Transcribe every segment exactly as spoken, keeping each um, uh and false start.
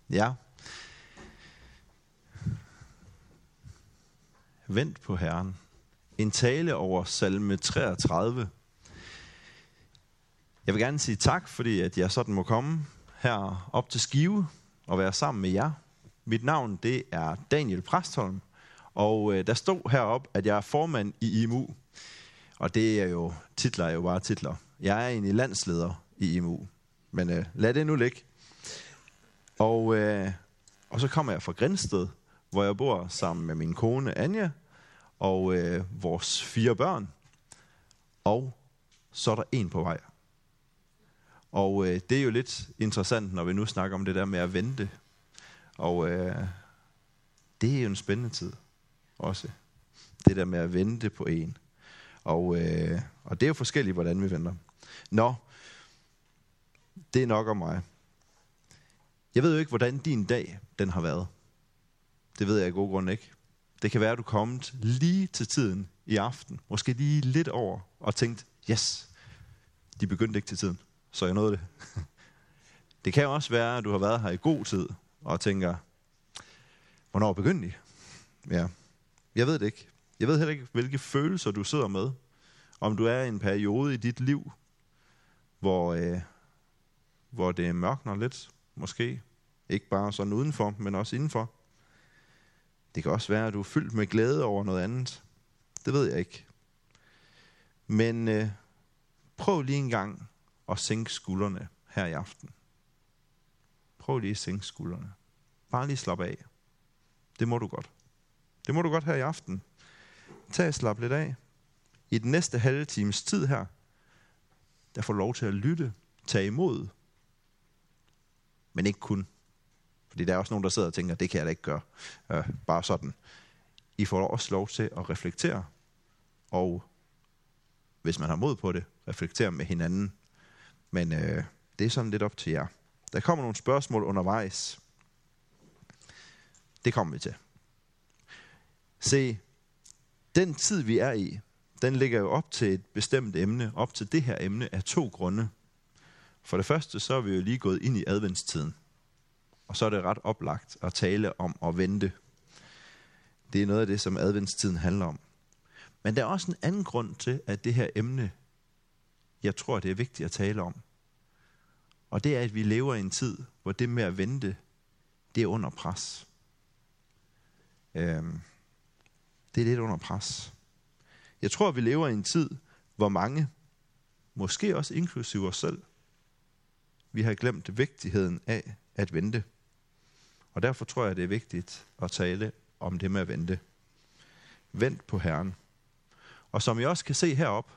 Ja. Vent på Herren. En tale over salme treogtredive. Jeg vil gerne sige tak, fordi at jeg sådan må komme her op til Skive og være sammen med jer. Mit navn, det er Daniel Præstholm, og øh, der stod heroppe, at jeg er formand i I M U. Og det er jo, titler er jo bare titler. Jeg er egentlig landsleder i I M U, men øh, lad det nu ligge. Og, øh, og så kommer jeg fra Grindsted, hvor jeg bor sammen med min kone Anja og øh, vores fire børn. Og så er der en på vej. Og øh, det er jo lidt interessant, når vi nu snakker om det der med at vente. Og øh, det er jo en spændende tid også. Det der med at vente på en. Og, øh, og det er jo forskelligt, hvordan vi venter. Nå, det er nok om mig. Jeg ved jo ikke, hvordan din dag den har været. Det ved jeg i god grund ikke. Det kan være, at du er kommet lige til tiden i aften. Måske lige lidt over og tænkt, yes, de begyndte ikke til tiden. Så jeg nåede det. Det kan jo også være, at du har været her i god tid og tænker, hvornår begyndte de? Ja, jeg ved det ikke. Jeg ved heller ikke, hvilke følelser du sidder med. Om du er i en periode i dit liv, hvor, øh, hvor det mørkner lidt, måske. Ikke bare sådan udenfor, men også indenfor. Det kan også være, at du er fyldt med glæde over noget andet. Det ved jeg ikke. Men øh, prøv lige en gang at sænke skuldrene her i aften. Prøv lige at sænke skuldrene. Bare lige slap af. Det må du godt. Det må du godt her i aften. Tag og slap lidt af. I den næste halve times tid her, der får du lov til at lytte, tage imod. Men ikke kun. Fordi der er også nogen, der sidder og tænker, det kan jeg da ikke gøre. Øh, bare sådan. I får også lov til at reflektere. Og hvis man har mod på det, reflektere med hinanden. Men øh, det er sådan lidt op til jer. Der kommer nogle spørgsmål undervejs. Det kommer vi til. Se, den tid vi er i, den ligger jo op til et bestemt emne, op til det her emne af to grunde. For det første, så er vi jo lige gået ind i adventstiden. Og så er det ret oplagt at tale om at vente. Det er noget af det, som adventstiden handler om. Men der er også en anden grund til, at det her emne, jeg tror, det er vigtigt at tale om. Og det er, at vi lever i en tid, hvor det med at vente, det er under pres. Øhm, det er lidt under pres. Jeg tror, vi lever i en tid, hvor mange, måske også inklusive os selv, vi har glemt vigtigheden af at vente. Og derfor tror jeg, det er vigtigt at tale om det med at vente. Vent på Herren. Og som I også kan se heroppe,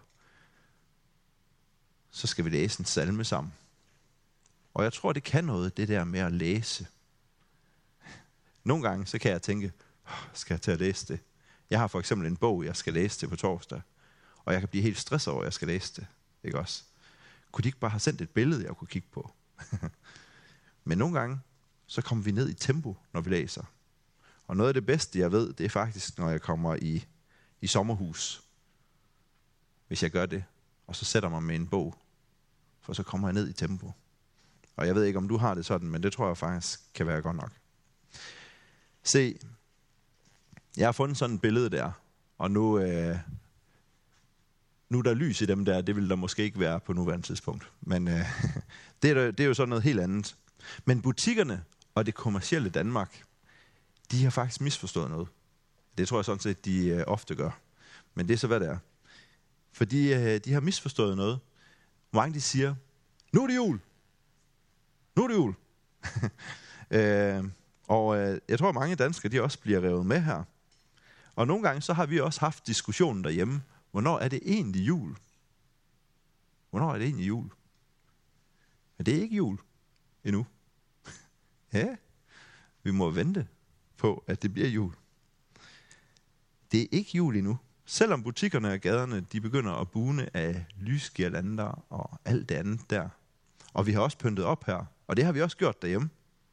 så skal vi læse en salme sammen. Og jeg tror, det kan noget, det der med at læse. Nogle gange, så kan jeg tænke, skal jeg til at læse det? Jeg har for eksempel en bog, jeg skal læse til på torsdag. Og jeg kan blive helt stresset over, at jeg skal læse det. Ikke også? Kunne de ikke bare have sendt et billede, jeg kunne kigge på? Men nogle gange, så kommer vi ned i tempo, når vi læser. Og noget af det bedste, jeg ved, det er faktisk, når jeg kommer i, i sommerhus. Hvis jeg gør det, og så sætter mig med en bog. For så kommer jeg ned i tempo. Og jeg ved ikke, om du har det sådan, men det tror jeg faktisk kan være godt nok. Se, jeg har fundet sådan et billede der, og nu, øh, nu er der lys i dem der, det vil der måske ikke være på nuværende tidspunkt. Men øh, det, er, det er jo sådan noget helt andet. Men butikkerne og det kommercielle Danmark, de har faktisk misforstået noget. Det tror jeg sådan set, de øh, ofte gør. Men det er så, hvad det er. Fordi øh, de har misforstået noget. Hvor mange de siger, nu er det jul! Nu er det jul! øh, og øh, jeg tror, at mange danskere, de også bliver revet med her. Og nogle gange, så har vi også haft diskussionen derhjemme. Hvornår er det egentlig jul? Hvornår er det egentlig jul? Men det er ikke jul endnu. Ja, vi må vente på, at det bliver jul. Det er ikke jul endnu. Selvom butikkerne og gaderne, de begynder at bune af lysgirlander og alt det andet der. Og vi har også pyntet op her. Og det har vi også gjort derhjemme.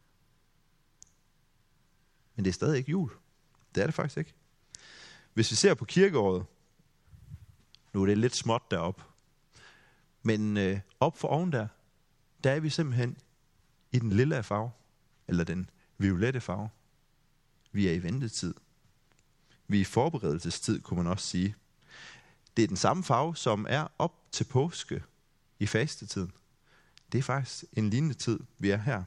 Men det er stadig ikke jul. Det er det faktisk ikke. Hvis vi ser på kirkeåret, nu er det lidt småt deroppe, men øh, op for oven der, der er vi simpelthen i den lille farve. eller den violette farve. Vi er i ventetid. Vi er i forberedelsestid, kunne man også sige. Det er den samme farve, som er op til påske i fastetiden. Det er faktisk en lignende tid, vi er her.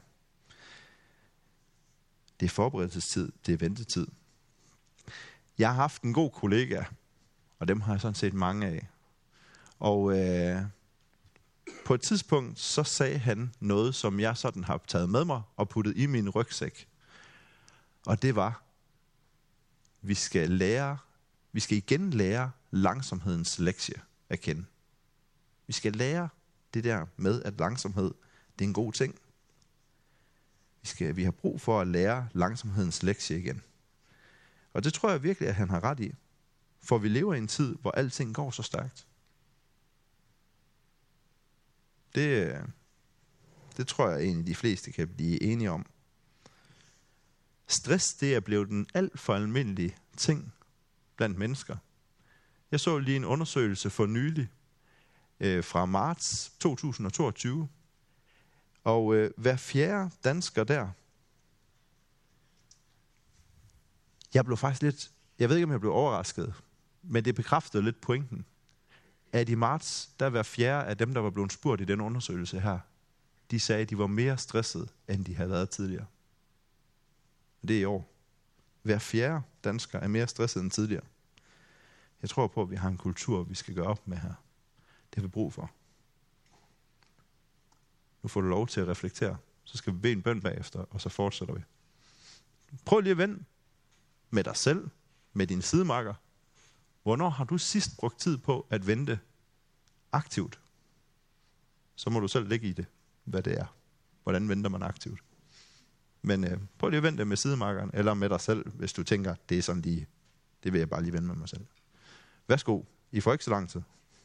Det er forberedelsestid, det er ventetid. Jeg har haft en god kollega, og dem har jeg sådan set mange af. Og øh, på et tidspunkt, så sagde han noget, som jeg sådan har taget med mig og puttet i min rygsæk. Og det var, vi skal lære, vi skal igen lære langsomhedens lektie at kende. Vi skal lære det der med, at langsomhed, det er en god ting. Vi, skal, vi har brug for at lære langsomhedens lektie igen. Og det tror jeg virkelig, at han har ret i. For vi lever i en tid, hvor alting går så stærkt. Det, det tror jeg egentlig, de fleste kan blive enige om. Stress, det er blevet en alt for almindelig ting blandt mennesker. Jeg så lige en undersøgelse for nylig øh, fra marts to tusind og toogtyve. Og øh, hver fjerde dansker der, jeg blev faktisk lidt, jeg ved ikke, om jeg blev overrasket, men det bekræftede lidt pointen, at i marts, der hver fjerde af dem, der var blevet spurgt i den undersøgelse her, de sagde, at de var mere stressede, end de havde været tidligere. Det er i år. Hver fjerde dansker er mere stresset end tidligere. Jeg tror på, at vi har en kultur, vi skal gøre op med her. Det har vi brug for. Nu får du lov til at reflektere. Så skal vi bede en bøn bagefter, og så fortsætter vi. Prøv lige at vende med dig selv, med din sidemakker. Hvornår har du sidst brugt tid på at vente aktivt? Så må du selv lægge i det, hvad det er. Hvordan venter man aktivt? Men øh, prøv lige at vente med sidemakkeren, eller med dig selv, hvis du tænker, det er sådan lige, det vil jeg bare lige vente med mig selv. Værsgo, I får ikke så lang tid.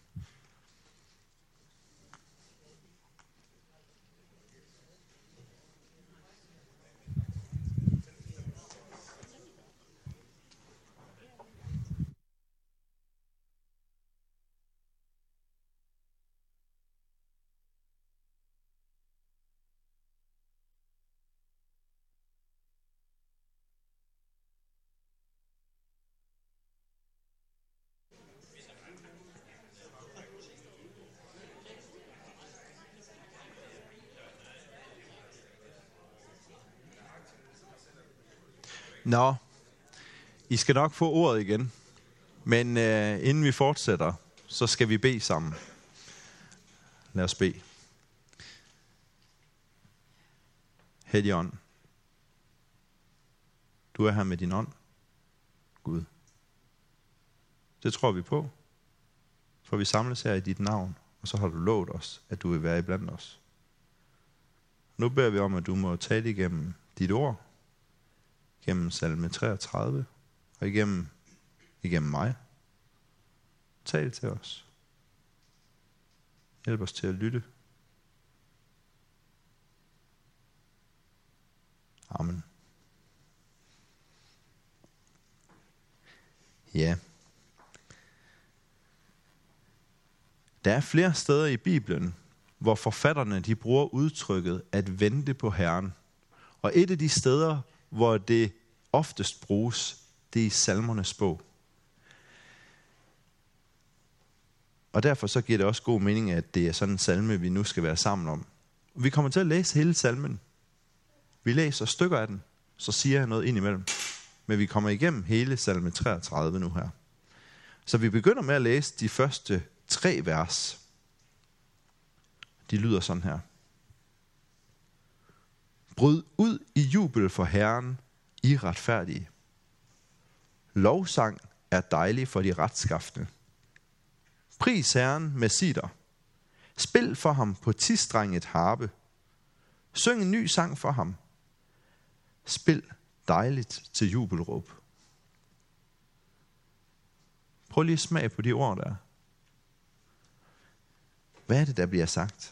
Nå, I skal nok få ordet igen, men øh, inden vi fortsætter, så skal vi bede sammen. Lad os bede. Hellige ånd, du er her med din ånd, Gud. Det tror vi på, for vi samles her i dit navn, og så har du lovet os, at du vil være iblandt os. Nu beder vi om, at du må tale igennem dit ord, gennem salme treogtredive, og igennem, igennem mig. Tal til os. Hjælp os til at lytte. Amen. Ja. Der er flere steder i Bibelen, hvor forfatterne de bruger udtrykket at vente på Herren. Og et af de steder, hvor det oftest bruges, det er i Salmernes bog. Og derfor så giver det også god mening, at det er sådan en salme, vi nu skal være sammen om. Vi kommer til at læse hele salmen. Vi læser stykker af den, så siger jeg noget ind imellem. Men vi kommer igennem hele salme treogtredive nu her. Så vi begynder med at læse de første tre vers. De lyder sådan her. Bryd ud i jubel for Herren, I retfærdige. Lovsang er dejlig for de retskafne. Pris Herren med sider. Spil for ham på tistrenget harpe. Syng en ny sang for ham. Spil dejligt til jubelråb. Prøv lige at smage på de ord der. Hvad er det, der bliver sagt?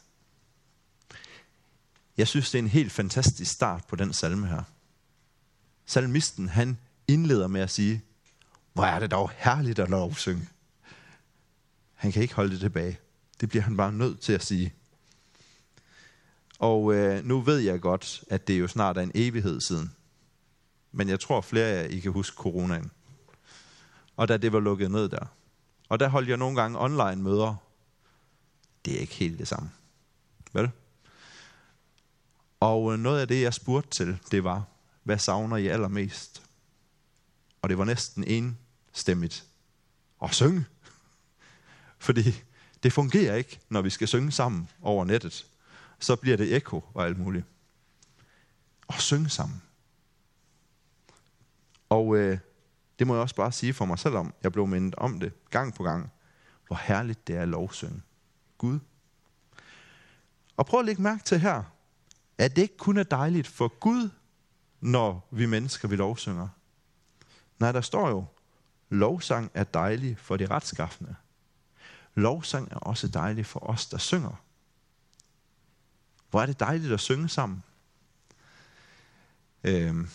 Jeg synes, det er en helt fantastisk start på den salme her. Salmisten, han indleder med at sige, hvor er det dog herligt at lovsynge. Han kan ikke holde det tilbage. Det bliver han bare nødt til at sige. Og øh, nu ved jeg godt, at det jo snart er en evighed siden. Men jeg tror flere af jer, I kan huske coronaen. Og da det var lukket ned der. Og der holdt jeg nogle gange online møder. Det er ikke helt det samme. Vel? Og noget af det, jeg spurgte til, det var, hvad savner I allermest? Og det var næsten enstemmigt. At synge. Fordi det fungerer ikke, når vi skal synge sammen over nettet. Så bliver det ekko og alt muligt. At synge sammen. Og øh, det må jeg også bare sige for mig selv om. Jeg blev mindet om det gang på gang. Hvor herligt det er at lovsynge Gud. Og prøv at lægge mærke til her, at det ikke kun er dejligt for Gud, når vi mennesker vi lovsynger. Nej, der står jo, lovsang er dejlig for de retskaffende. Lovsang er også dejlig for os, der synger. Hvor er det dejligt at synge sammen. Øhm.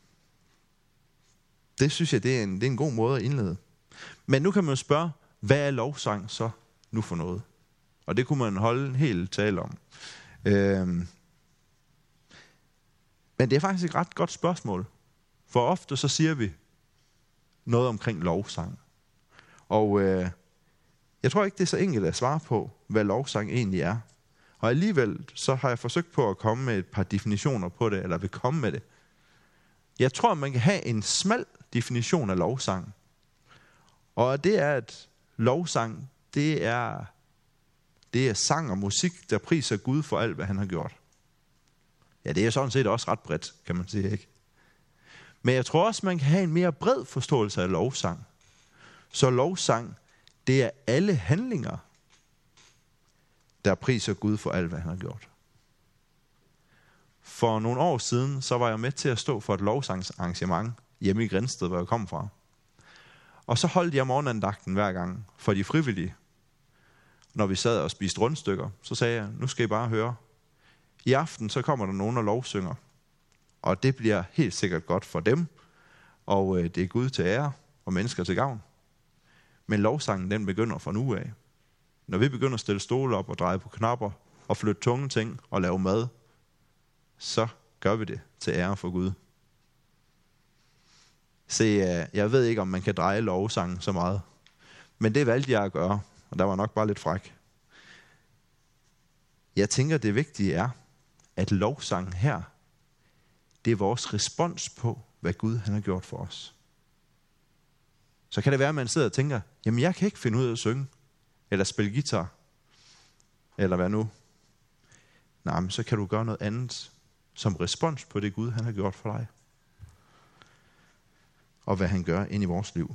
Det synes jeg, det er, en, det er en god måde at indlede. Men nu kan man jo spørge, hvad er lovsang så nu for noget? Og det kunne man holde en hel tale om. Øhm. Men det er faktisk et ret godt spørgsmål. For ofte så siger vi noget omkring lovsang. Og øh, jeg tror ikke, det er så enkelt at svare på, hvad lovsang egentlig er. Og alligevel så har jeg forsøgt på at komme med et par definitioner på det, eller vil komme med det. Jeg tror, man kan have en smal definition af lovsang. Og det er, at lovsang, det er, det er sang og musik, der priser Gud for alt, hvad han har gjort. Ja, det er sådan set også ret bredt, kan man sige, ikke? Men jeg tror også, man kan have en mere bred forståelse af lovsang. Så lovsang, det er alle handlinger, der priser Gud for alt, hvad han har gjort. For nogle år siden, så var jeg med til at stå for et lovsangsarrangement hjemme i Grindsted, hvor jeg kom fra. Og så holdt jeg morgenandagten hver gang for de frivillige. Når vi sad og spiste rundstykker, så sagde jeg, nu skal I bare høre. I aften, så kommer der nogen og lovsynger. Og det bliver helt sikkert godt for dem. Og øh, det er Gud til ære og mennesker til gavn. Men lovsangen, den begynder fra nu af. Når vi begynder at stille stole op og dreje på knapper og flytte tunge ting og lave mad, så gør vi det til ære for Gud. Se, jeg ved ikke, om man kan dreje lovsangen så meget. Men det valgte jeg at gøre, og der var nok bare lidt fræk. Jeg tænker, det vigtige er, at lovsangen her, det er vores respons på, hvad Gud han har gjort for os. Så kan det være, at man sidder og tænker, jamen jeg kan ikke finde ud af at synge, eller spille guitar, eller hvad nu. Nej, men så kan du gøre noget andet, som respons på det Gud han har gjort for dig. Og hvad han gør ind i vores liv.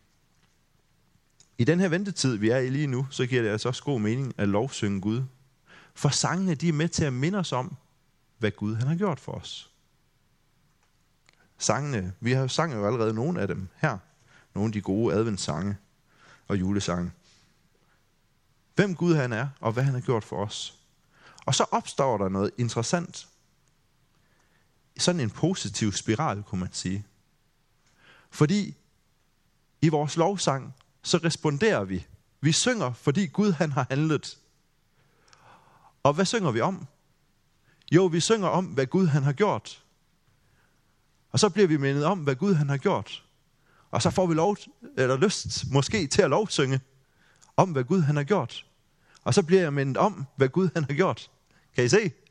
I den her ventetid, vi er i lige nu, så giver det altså også god mening at lovsynge Gud. For sangene, de er med til at minde os om, hvad Gud han har gjort for os. Sangene, vi har jo sanget jo allerede nogle af dem her. Nogle af de gode adventssange og julesange. Hvem Gud han er, og hvad han har gjort for os. Og så opstår der noget interessant. Sådan en positiv spiral, kunne man sige. Fordi i vores lovsang, så responderer vi. Vi synger, fordi Gud han har handlet. Og hvad synger vi om? Jo, vi synger om, hvad Gud han har gjort. Og så bliver vi mindet om, hvad Gud han har gjort. Og så får vi lov, eller lyst måske til at lovsynge om, hvad Gud han har gjort. Og så bliver jeg mindet om, hvad Gud han har gjort. Kan I se?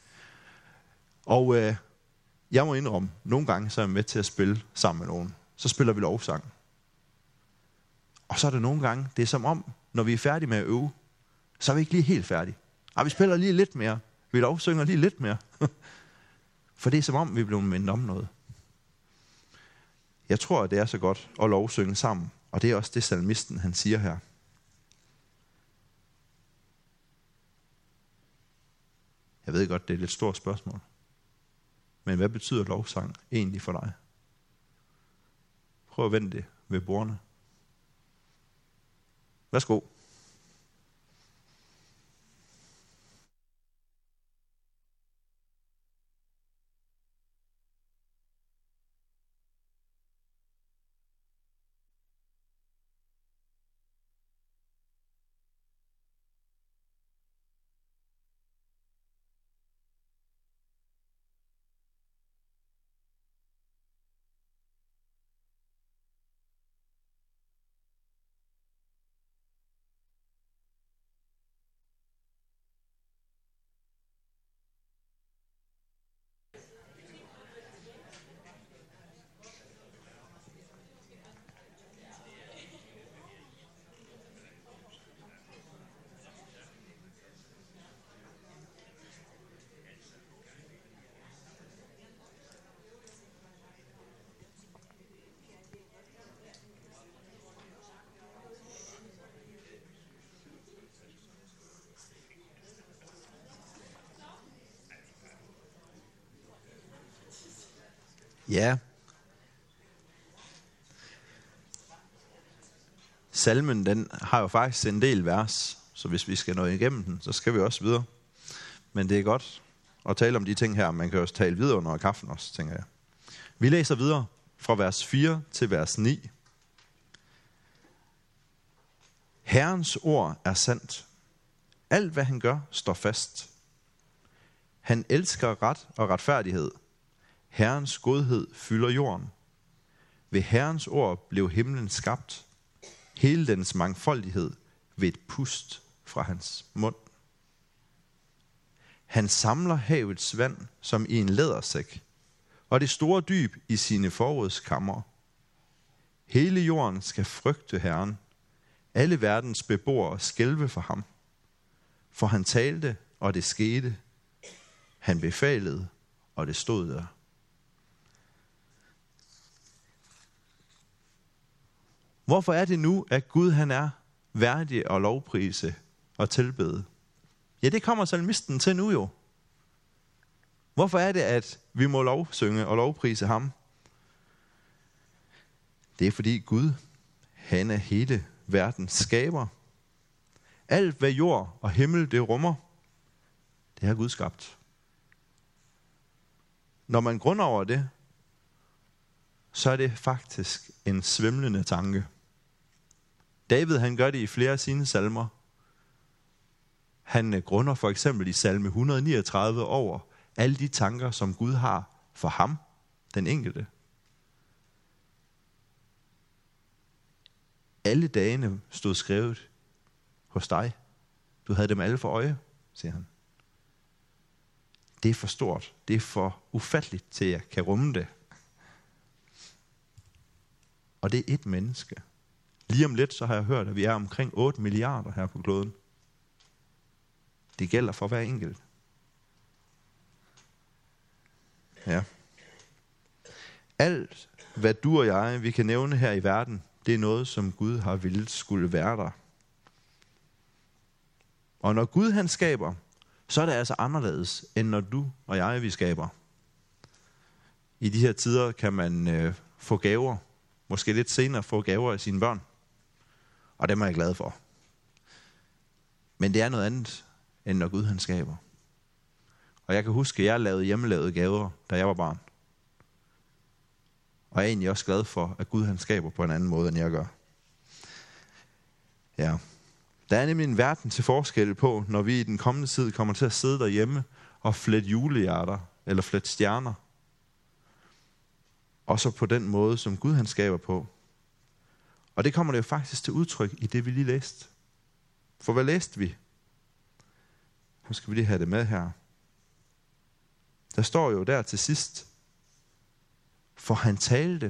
Og øh, jeg må indrømme, nogle gange så er jeg med til at spille sammen med nogen. Så spiller vi lovsang. Og så er det nogle gange, det er som om, når vi er færdige med at øve, så er vi ikke lige helt færdige. Og vi spiller lige lidt mere. Vi lovsynger lige lidt mere. For det er som om, vi er blevet mindet om noget. Jeg tror, at det er så godt at lovsynge sammen. Og det er også det, salmisten han siger her. Jeg ved godt, det er et lidt stort spørgsmål. Men hvad betyder lovsang egentlig for dig? Prøv at vende det ved bordene. Værsgo. Ja. Salmen, den har jo faktisk en del vers, så hvis vi skal nå igennem den, så skal vi også videre. Men det er godt at tale om de ting her. Man kan også tale videre under kaffen også, tænker jeg. Vi læser videre fra vers fire til vers ni. Herrens ord er sandt. Alt hvad han gør, står fast. Han elsker ret og retfærdighed. Herrens godhed fylder jorden. Ved Herrens ord blev himlen skabt. Hele dens mangfoldighed ved et pust fra hans mund. Han samler havets vand som i en lædersæk, og det store dyb i sine forrådskamre. Hele jorden skal frygte Herren. Alle verdens beboere skælve for ham. For han talte, og det skete. Han befalede, og det stod der. Hvorfor er det nu, at Gud han er værdig at lovprise og tilbede? Ja, det kommer salmisten til nu jo. Hvorfor er det, at vi må lovsynge og lovprise ham? Det er fordi Gud, han er hele verdens skaber. Alt hvad jord og himmel det rummer, det har Gud skabt. Når man grunder over det, så er det faktisk en svimlende tanke. David han gør det i flere af sine salmer. Han grunder for eksempel i salme et hundrede niogtredive over alle de tanker, som Gud har for ham, den enkelte. Alle dagene stod skrevet hos dig. Du havde dem alle for øje, siger han. Det er for stort. Det er for ufatteligt til, at jeg kan rumme det. Og det er et menneske. Lige om lidt, så har jeg hørt, at vi er omkring otte milliarder her på kloden. Det gælder for hver enkelt. Ja. Alt, hvad du og jeg, vi kan nævne her i verden, det er noget, som Gud har villet skulle være der. Og når Gud han skaber, så er det altså anderledes, end når du og jeg, vi skaber. I de her tider kan man øh, få gaver. Måske lidt senere få gaver af sine børn. Og dem er jeg glad for. Men det er noget andet, end når Gud han skaber. Og jeg kan huske, at jeg lavede hjemmelavede gaver, da jeg var barn. Og jeg er egentlig også glad for, at Gud han skaber på en anden måde, end jeg gør. Ja. Der er nemlig en verden til forskel på, når vi i den kommende tid kommer til at sidde derhjemme og flette julehjerter eller flette stjerner. Og så på den måde, som Gud han skaber på. Og det kommer det jo faktisk til udtryk i det, vi lige læste. For hvad læste vi? Nu skal vi lige have det med her. Der står jo der til sidst. For han talte,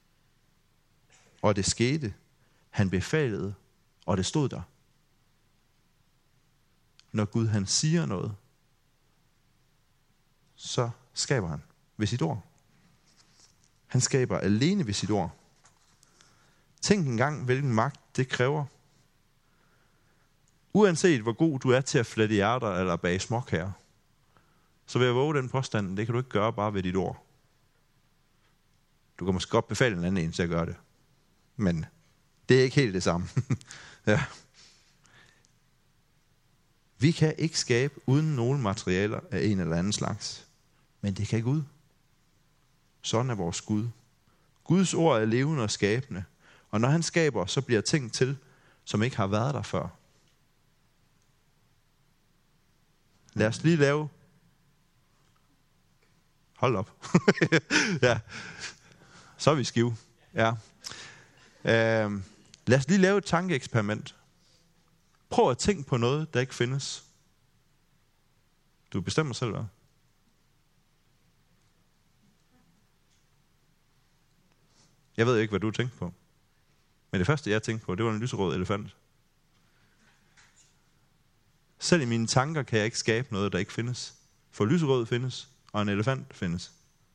og det skete. Han befalede, og det stod der. Når Gud han siger noget, så skaber han ved sit ord. Han skaber alene ved sit ord. Tænk engang, hvilken magt det kræver. Uanset hvor god du er til at flette hjerter eller bage småkager, så vil jeg våge den påstand, det kan du ikke gøre bare ved dit ord. Du kan måske godt befale en anden en til at gøre det. Men det er ikke helt det samme. Ja. Vi kan ikke skabe uden nogen materialer af en eller anden slags. Men det kan Gud. Sådan er vores Gud. Guds ord er levende og skabende. Og når han skaber, så bliver ting til, som ikke har været der før. Lad os lige lave... Hold op. Ja. Så er vi skive. Ja. Øh, lad os lige lave et tankeeksperiment. Prøv at tænke på noget, der ikke findes. Du bestemmer selv, hvad? Jeg ved ikke, hvad du tænkte på. Men det første, jeg tænkte på, det var en lyserød elefant. Selv i mine tanker kan jeg ikke skabe noget, der ikke findes. For lyserød findes, og en elefant findes.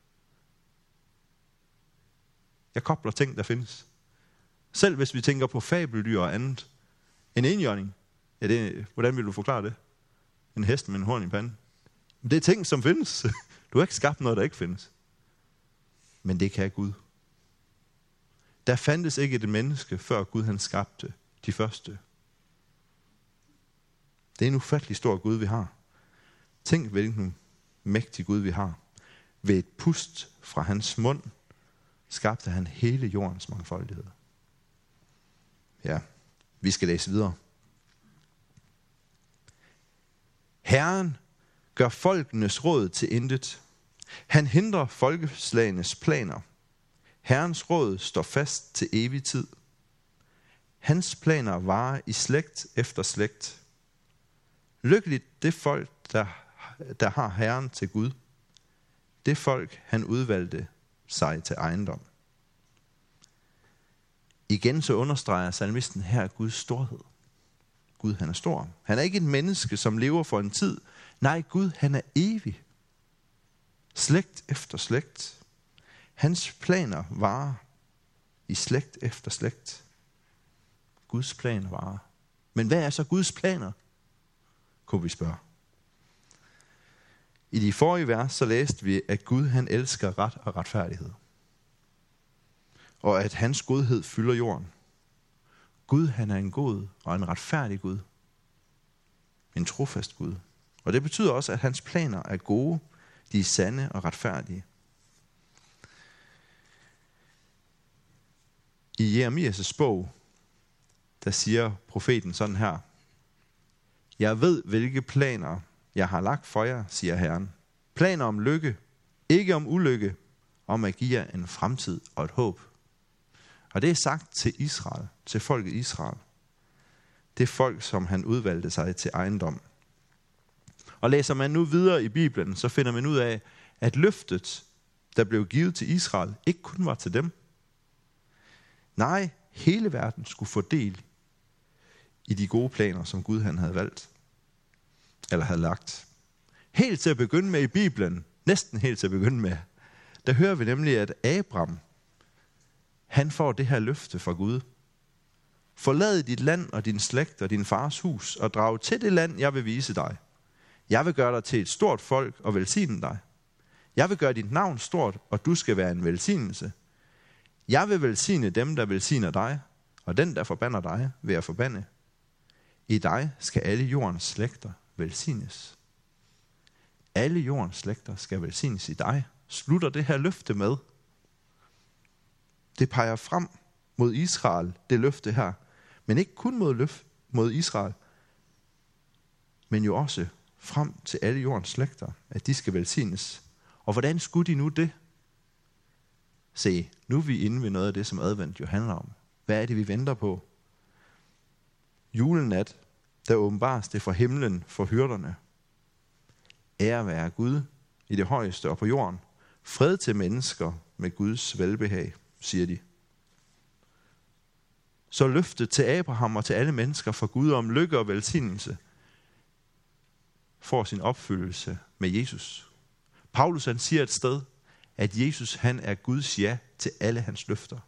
Jeg kobler ting, der findes. Selv hvis vi tænker på fabeldyr og andet. En enhjørning. Ja, det, hvordan vil du forklare det? En hest med en horn i panden. Det er ting, som findes. Du har ikke skabt noget, der ikke findes. Men det kan Gud. Der fandtes ikke et menneske, før Gud han skabte de første. Det er en ufattelig stor Gud, vi har. Tænk, hvilken mægtig Gud vi har. Ved et pust fra hans mund skabte han hele jordens mangfoldighed. Ja, vi skal læse videre. Herren gør folkenes råd til intet. Han hindrer folkeslagenes planer. Herrens råd står fast til evig tid. Hans planer varer i slægt efter slægt. Lykkeligt det folk, der, der har Herren til Gud. Det folk, han udvalgte sig til ejendom. Igen så understreger salmisten her Guds storhed. Gud, han er stor. Han er ikke et menneske, som lever for en tid. Nej, Gud, han er evig. Slægt efter slægt. Hans planer varer i slægt efter slægt. Guds planer varer. Men hvad er så Guds planer? Kunne vi spørge. I de forrige vers så læste vi, at Gud han elsker ret og retfærdighed. Og at hans godhed fylder jorden. Gud han er en god og en retfærdig Gud. En trofast Gud. Og det betyder også, at hans planer er gode, de er sande og retfærdige. I Jeremias' bog, der siger profeten sådan her. Jeg ved, hvilke planer jeg har lagt for jer, siger Herren. Planer om lykke, ikke om ulykke, om at give jer en fremtid og et håb. Og det er sagt til Israel, til folket Israel. Det folk, som han udvalgte sig til ejendom. Og læser man nu videre i Bibelen, så finder man ud af, at løftet, der blev givet til Israel, ikke kun var til dem. Nej, hele verden skulle få del i de gode planer, som Gud han havde valgt. Eller havde lagt. Helt til at begynde med i Bibelen, næsten helt til at begynde med, der hører vi nemlig, at Abraham, han får det her løfte fra Gud. Forlad dit land og din slægt og din fars hus, og drag til det land, jeg vil vise dig. Jeg vil gøre dig til et stort folk og velsigne dig. Jeg vil gøre dit navn stort, og du skal være en velsignelse. Jeg vil velsigne dem, der velsigner dig, og den, der forbander dig, vil jeg forbande. I dig skal alle jordens slægter velsignes. Alle jordens slægter skal velsignes i dig. Slutter det her løfte med. Det peger frem mod Israel, det løfte her. Men ikke kun mod, løf, mod Israel, men jo også frem til alle jordens slægter, at de skal velsignes. Og hvordan skulle de nu det? Se, nu er vi inde ved noget af det, som advent jo handler om. Hvad er det, vi venter på? Julenat, der åbenbares det fra himlen for hyrderne. Ære være Gud i det højeste og på jorden. Fred til mennesker med Guds velbehag, siger de. Så løftet til Abraham og til alle mennesker fra Gud om lykke og velsignelse får sin opfyldelse med Jesus. Paulus han siger et sted, at Jesus han er Guds ja til alle hans løfter.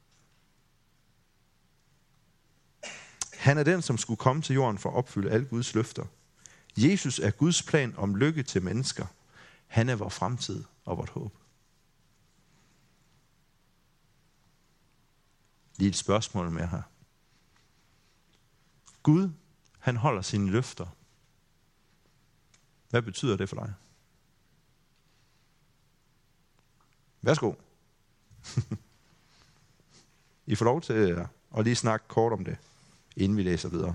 Han er den, som skulle komme til jorden for at opfylde alle Guds løfter. Jesus er Guds plan om lykke til mennesker. Han er vores fremtid og vort håb. Lige et spørgsmål med her. Gud, han holder sine løfter. Hvad betyder det for dig? Værsgo. I får lov til at lige snakke kort om det, inden vi læser videre.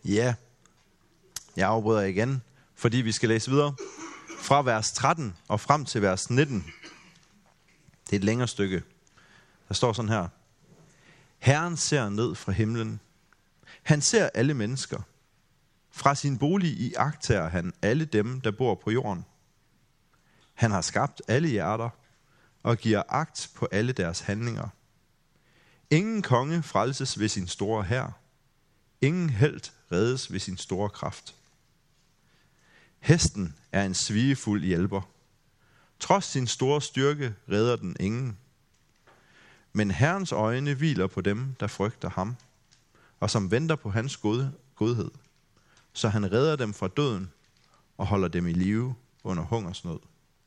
Ja, jeg afbryder igen, fordi vi skal læse videre fra vers tretten og frem til vers nitten. Det er et længere stykke. Der står sådan her. Herren ser ned fra himlen. Han ser alle mennesker. Fra sin bolig iagttager han alle dem, der bor på jorden. Han har skabt alle hjerter og giver agt på alle deres handlinger. Ingen konge frelses ved sin store hær. Ingen helt reddes ved sin store kraft. Hesten er en svigefuld hjælper. Trods sin store styrke redder den ingen. Men Herrens øjne hviler på dem, der frygter ham, og som venter på hans god, godhed, så han redder dem fra døden og holder dem i live under hungersnød.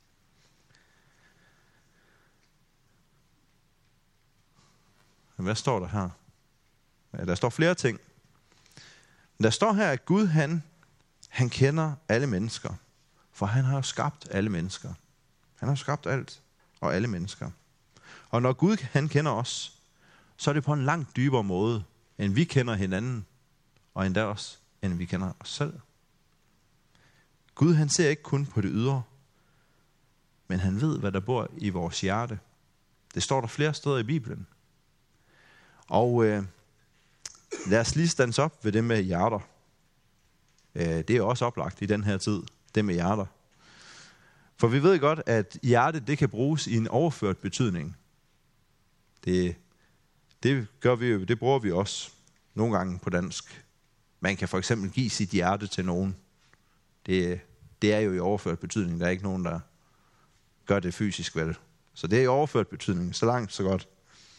Hvad står der her? Ja, der står flere ting. Der står her, at Gud, han, han kender alle mennesker, for han har skabt alle mennesker. Han har skabt alt og alle mennesker. Og når Gud, han kender os, så er det på en langt dybere måde, end vi kender hinanden, og endda også, end vi kender os selv. Gud, han ser ikke kun på det ydre, men han ved, hvad der bor i vores hjerte. Det står der flere steder i Bibelen. Og øh, lad os lige stands op ved det med hjerter. Øh, det er også oplagt i den her tid, det med hjerter. For vi ved godt, at hjertet, det kan bruges i en overført betydning. Det, det gør vi jo, det bruger vi også nogle gange på dansk. Man kan for eksempel give sit hjerte til nogen. Det, det er jo i overført betydning. Der er ikke nogen, der gør det fysisk vel. Så det er i overført betydning. Så langt, så godt.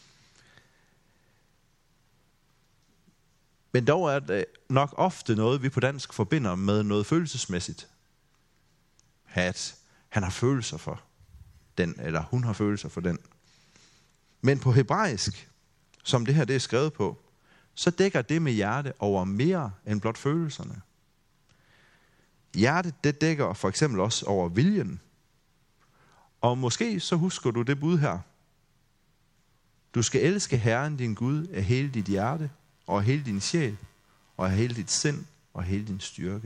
Men dog er det nok ofte noget, vi på dansk forbinder med noget følelsesmæssigt. At han har følelser for den, eller hun har følelser for den. Men på hebraisk, som det her det er skrevet på, så dækker det med hjerte over mere end blot følelserne. Hjertet, det dækker for eksempel også over viljen. Og måske så husker du det bud her. Du skal elske Herren din Gud af hele dit hjerte, og af hele din sjæl, og af hele dit sind, og af hele din styrke.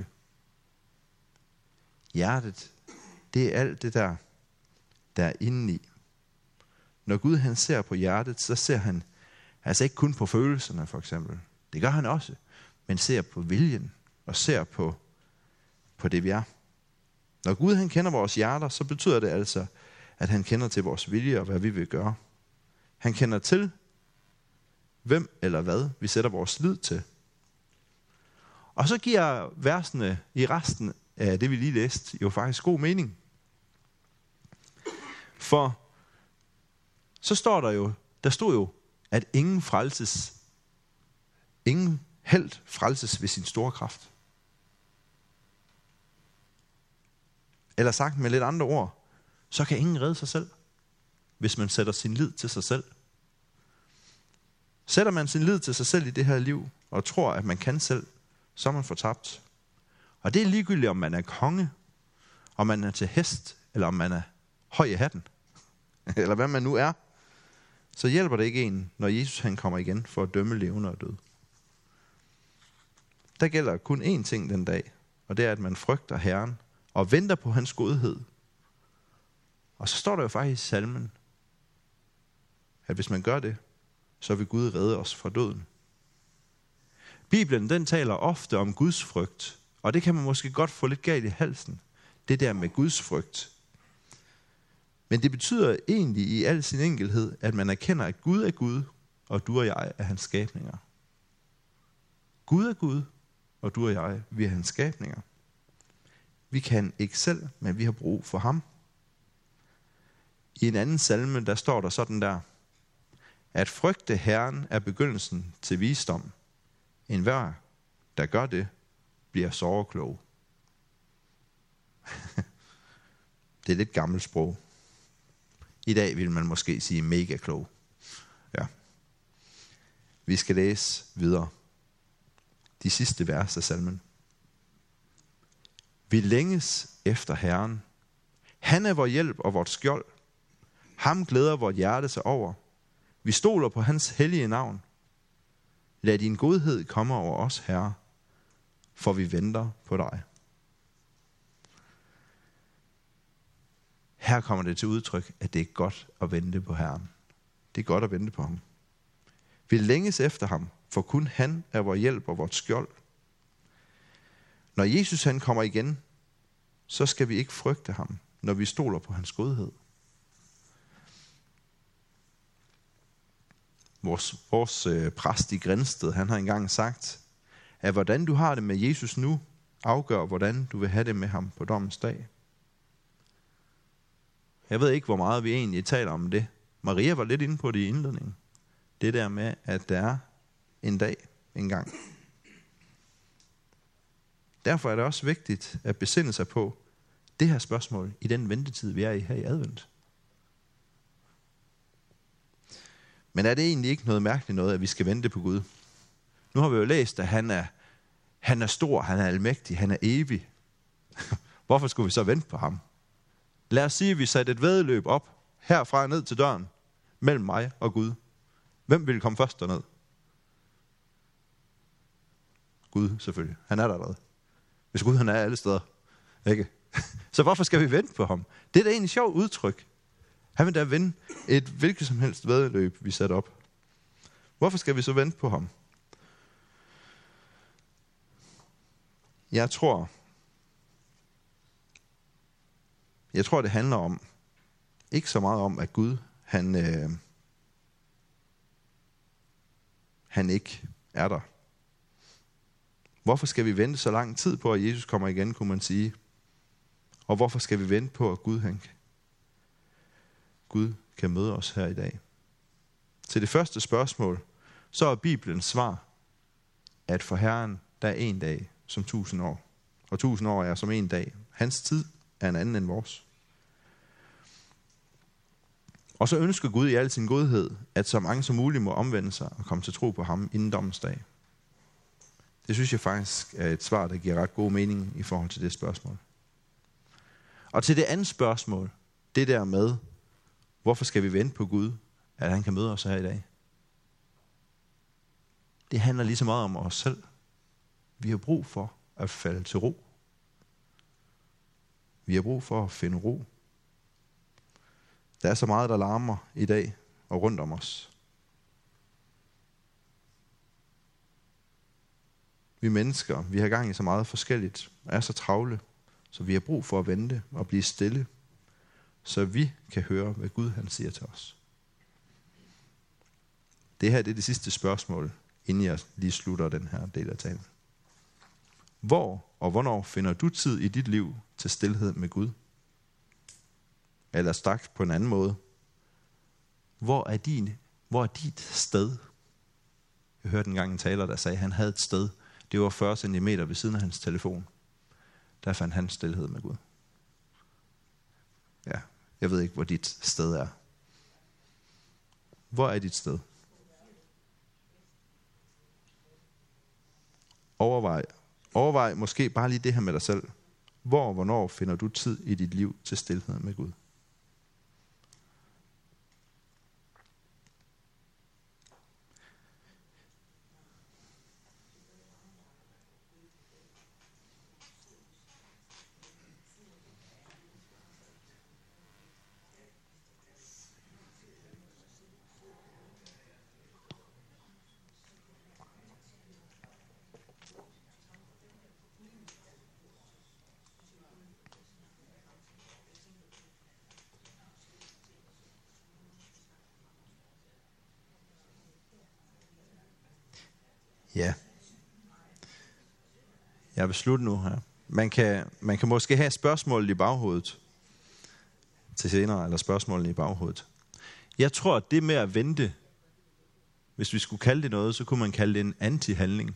Hjertet, det er alt det der, der er indeni. Når Gud han ser på hjertet, så ser han altså ikke kun på følelserne for eksempel. Det gør han også, men ser på viljen, og ser på, på det vi er. Når Gud han kender vores hjerter, så betyder det altså, at han kender til vores vilje og hvad vi vil gøre. Han kender til, hvem eller hvad vi sætter vores lid til. Og så giver versene i resten af det, vi lige læste, jo faktisk god mening. For så står der jo, der stod jo, at ingen frelses, ingen helt frelses ved sin store kraft. Eller sagt med lidt andre ord, så kan ingen redde sig selv, hvis man sætter sin lid til sig selv. Sætter man sin lid til sig selv i det her liv, og tror, at man kan selv, så er man fortabt. Og det er ligegyldigt, om man er konge, om man er til hest, eller om man er høj i hatten, eller hvad man nu er. Så hjælper det ikke en, når Jesus han kommer igen for at dømme levende og død. Der gælder kun én ting den dag, og det er, at man frygter Herren og venter på hans godhed. Og så står der jo faktisk i salmen, at hvis man gør det, så vil Gud redde os fra døden. Bibelen, den taler ofte om Guds frygt, og det kan man måske godt få lidt galt i halsen, det der med Guds frygt. Men det betyder egentlig i al sin enkelhed, at man erkender, at Gud er Gud, og du og jeg er hans skabninger. Gud er Gud, og du og jeg, vi er hans skabninger. Vi kan ikke selv, men vi har brug for ham. I en anden salme, der står der sådan der, at frygte Herren er begyndelsen til visdom. Enhver, der gør det, bliver såreklog. Det er lidt gammelt sprog. I dag vil man måske sige mega klog. Ja. Vi skal læse videre. De sidste vers af salmen. Vi længes efter Herren. Han er vor hjælp og vort skjold. Ham glæder vort hjerte sig over. Vi stoler på hans hellige navn. Lad din godhed komme over os, Herre, for vi venter på dig. Her kommer det til udtryk, at det er godt at vente på Herren. Det er godt at vente på ham. Vi længes efter ham, for kun han er vores hjælp og vores skjold. Når Jesus han kommer igen, så skal vi ikke frygte ham, når vi stoler på hans godhed. Vores, vores øh, præst i Grindsted, han har engang sagt, at hvordan du har det med Jesus nu, afgør, hvordan du vil have det med ham på dommens dag. Jeg ved ikke, hvor meget vi egentlig taler om det. Maria var lidt inde på det i indledningen. Det der med, at der er en dag, en gang. Derfor er det også vigtigt at besinde sig på det her spørgsmål i den ventetid, vi er i her i advent. Men er det egentlig ikke noget mærkeligt noget, at vi skal vente på Gud? Nu har vi jo læst, at han er, han er stor, han er almægtig, han er evig. Hvorfor skulle vi så vente på ham? Lad os sige, at vi satte et væddeløb op, herfra ned til døren, mellem mig og Gud. Hvem vil komme først derned? Gud, selvfølgelig. Han er der allerede. Hvis Gud, han er alle steder. Ikke? Så hvorfor skal vi vente på ham? Det er da egentlig et sjovt udtryk. Han vil da vinde et hvilket som helst væddeløb, vi sætter op. Hvorfor skal vi så vente på ham? Jeg tror, jeg tror, det handler om, ikke så meget om, at Gud, han, øh, han ikke er der. Hvorfor skal vi vente så lang tid på, at Jesus kommer igen, kunne man sige? Og hvorfor skal vi vente på, at Gud, han, Gud kan møde os her i dag? Til det første spørgsmål, så er Bibelens svar, at for Herren, der er en dag som tusind år. Og tusind år er som en dag. Hans tid er en anden end vores. Og så ønsker Gud i al sin godhed, at så mange som muligt må omvende sig og komme til tro på ham inden dommens dag. Det synes jeg faktisk er et svar, der giver ret god mening i forhold til det spørgsmål. Og til det andet spørgsmål, det der med, hvorfor skal vi vente på Gud, at han kan møde os her i dag? Det handler lige så meget om os selv. Vi har brug for at falde til ro. Vi har brug for at finde ro. Der er så meget, der larmer i dag og rundt om os. Vi mennesker, vi har gang i så meget forskelligt og er så travle, så vi har brug for at vente og blive stille, så vi kan høre, hvad Gud han siger til os. Det her det er det sidste spørgsmål, inden jeg lige slutter den her del af talen. Hvor og hvornår finder du tid i dit liv til stilhed med Gud? Eller sagt på en anden måde. Hvor er, din, hvor er dit sted? Jeg hørte engang en taler, der sagde, at han havde et sted. Det var fyrre centimeter ved siden af hans telefon. Der fandt han stilhed med Gud. Ja, jeg ved ikke, hvor dit sted er. Hvor er dit sted? Overvej. Overvej måske bare lige det her med dig selv. Hvor og hvornår finder du tid i dit liv til stilhed med Gud? Ja. Jeg vil slutte nu her. Man kan, man kan måske have spørgsmål i baghovedet til senere, eller spørgsmål i baghovedet. Jeg tror, at det med at vente, hvis vi skulle kalde det noget, så kunne man kalde det en antihandling.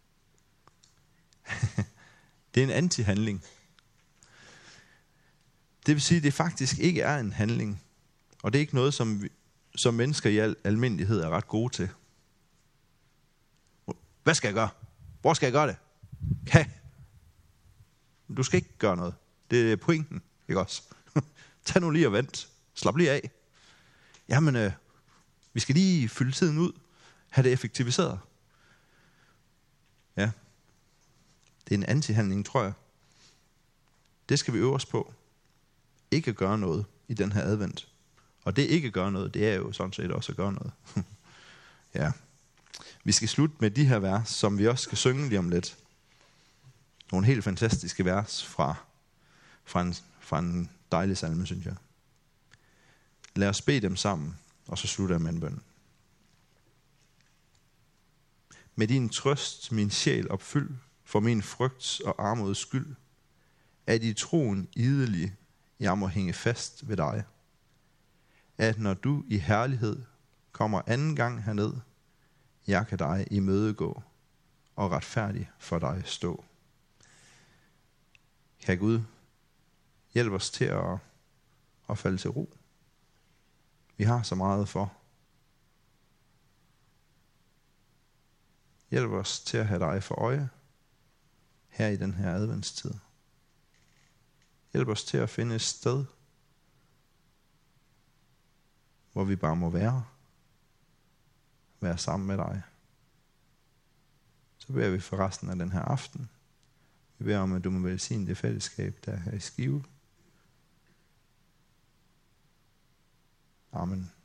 Det er en antihandling. Det vil sige, at det faktisk ikke er en handling. Og det er ikke noget, som, vi, som mennesker i al almindelighed er ret gode til. Hvad skal jeg gøre? Hvor skal jeg gøre det? Ja. Du skal ikke gøre noget. Det er pointen, ikke også? Tag nu lige og vent. Slap lige af. Jamen, øh, vi skal lige fylde tiden ud. Have det effektiviseret. Ja. Det er en antihandling, tror jeg. Det skal vi øve os på. Ikke at gøre noget i den her advent. Og det ikke at gøre noget, det er jo sådan set også at gøre noget. Ja. Vi skal slutte med de her vers, som vi også skal synge lige om lidt. Nogle helt fantastiske vers fra, fra, en, fra en dejlig salme, synes jeg. Lad os bede dem sammen, og så slutter jeg med en bøn. Med din trøst, min sjæl opfyld, for min frygts og armods skyld, at i troen idelig, jeg må hænge fast ved dig. At når du i herlighed kommer anden gang herned, jeg kan dig imødegå og retfærdig for dig stå. Kære Gud, hjælp os til at, at falde til ro. Vi har så meget for. Hjælp os til at have dig for øje her i den her adventstid. Hjælp os til at finde et sted, hvor vi bare må være. Være sammen med dig. Så beder vi for resten af den her aften. Vi beder om, at du må velsigne det fællesskab, der er her i Skive. Amen.